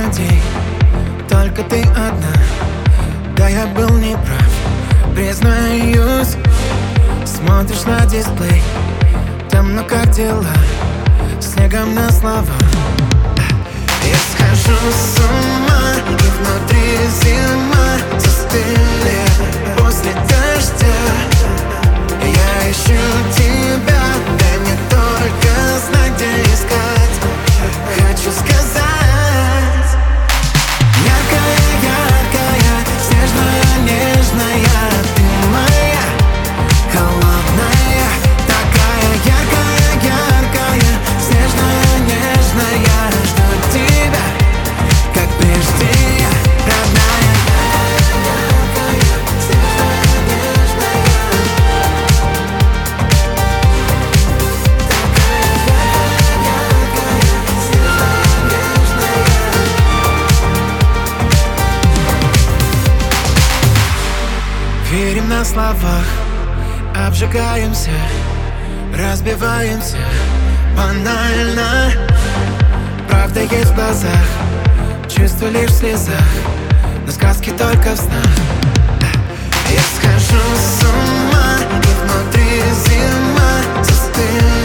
людей, только ты одна. Да, я был неправ, признаюсь. Смотришь на дисплей, там ну как дела, снегом на слова. Я схожу с ума, и внутри зима застыли после дождя. Я ищу тебя, дай мне только знать, где искать. Хочу сказать: яркая, яркая, снежная, нежная, ты моя, холодная, такая яркая, яркая, снежная, нежная. Жду тебя, как прежде я, родная. Яркая, снежная, нежная, верим на словах, обжигаемся, разбиваемся банально. Правда есть в глазах, чувство лишь в слезах, но сказки только в снах. Я схожу с ума, и внутри зима застыла